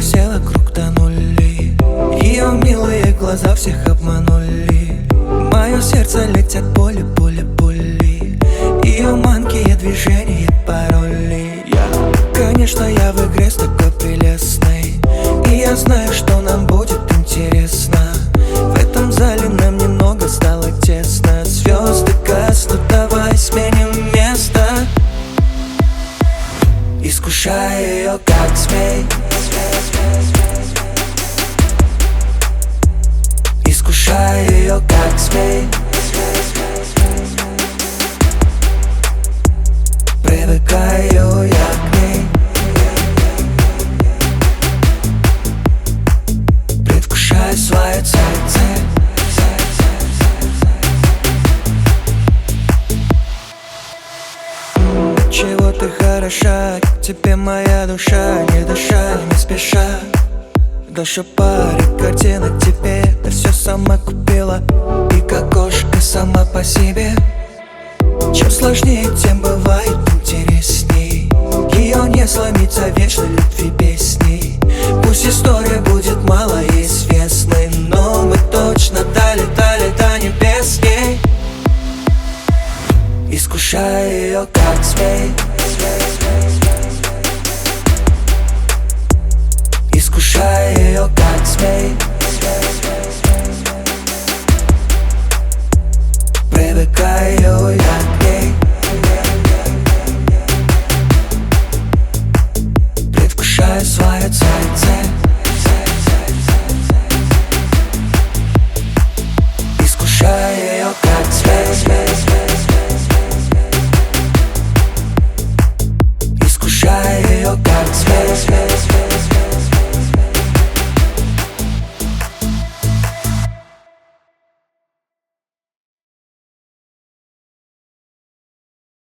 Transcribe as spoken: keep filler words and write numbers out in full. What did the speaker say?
все вокруг тонули. Ее милые глаза всех обманули. В мое сердце летят пули, пули, пули. Ее манкие движения, пароли. Я, конечно, я в игре с такой прелестной, и я знаю, что нам будет интересно. В этом зале нам немного стало тесно. Звезды гаснут, давай сменим место. Искушай ее, как змей. Искушай ее, как змей. Привыкаю я к ней. Предвкушаю свою цель. Чего ты хороша, тебе моя душа, не дыша, не спеша. Душа паре, картина тебе, ты все сама купила, и как кошка сама по себе. Чем сложнее, тем бывает интересней. Ее не сломить о вечной любви песней. Пусть история будет малоизвестной, но мы точно долетали до небес с ней. Искушай ее, как змей. Искушай ее, как змей. Привыкаю я к ней. Предвкушаю свою цель. Искушай ее, как змей. Искушай ее, как змей.